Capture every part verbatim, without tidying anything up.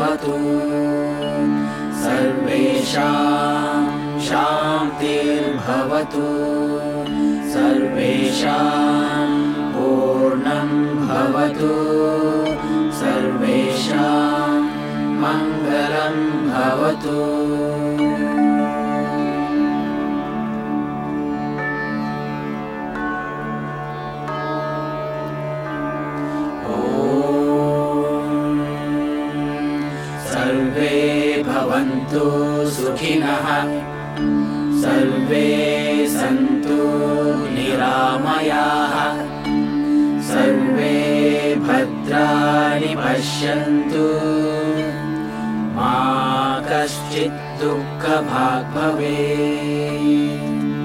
भवतु सर्वेषां शान्तिर्भवतु सर्वेषां पूर्णं भवतु सर्वेषां मङ्गलं भवतु। सर्वे भवन्तु सुखिनः सर्वे सन्तु निरामयाः सर्वे भद्राणि पश्यन्तु मा कश्चित् दुःखभाग् भवेत्।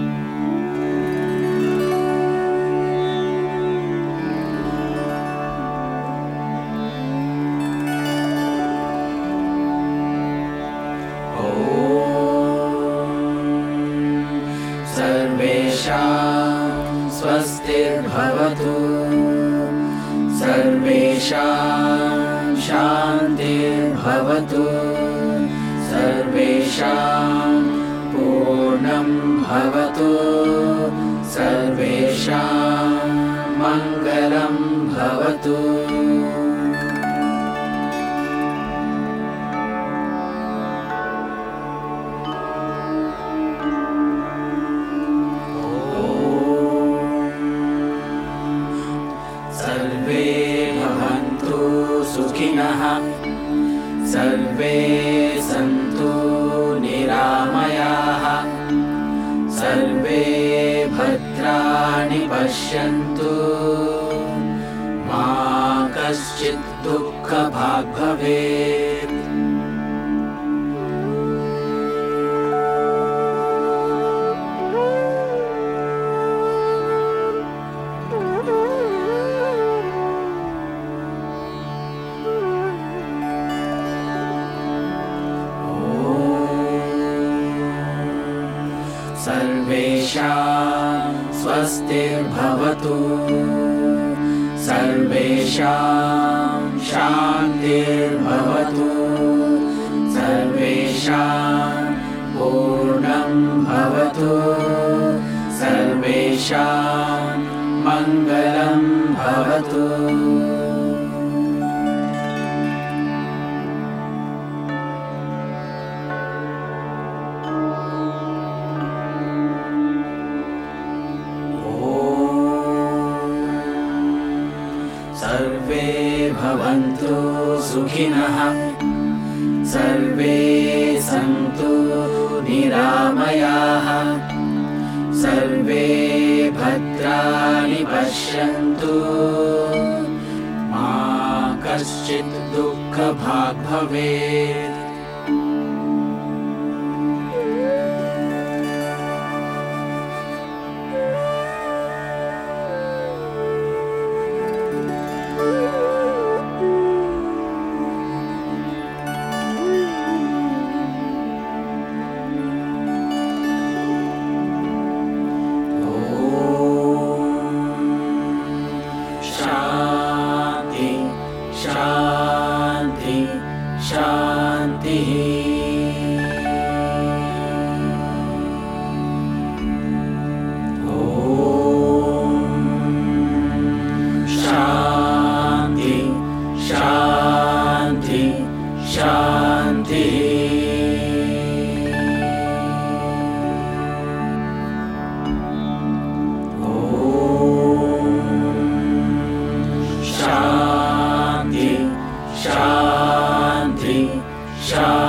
सर्वेषां स्वस्तिर्भवतु सर्वेषां शान्तिर्भवतु सर्वेषां पूर्णं भवतु सर्वेषां मङ्गलं भवतु। सर्वे भवन्तु सुखिनः सर्वे सन्तु निरामयाः सर्वे भद्राणि पश्यन्तु मा कश्चित् दुःखभाग् भवेत्। सर्वेषां स्वस्तिर्भवतु सर्वेषां शान्तिर्भवतु सर्वेषां पूर्णं भवतु सर्वेषां मङ्गलं भवतु। सर्वे भवन्तु सुखिनः सर्वे सन्तु निरामयाः सर्वे भद्राणि पश्यन्तु मा कश्चित् दुःखभाग् भवेत्। शान्ति शान्तिः। ॐ शान्ति शान्ति शान्तिः। शान्ति शान्ति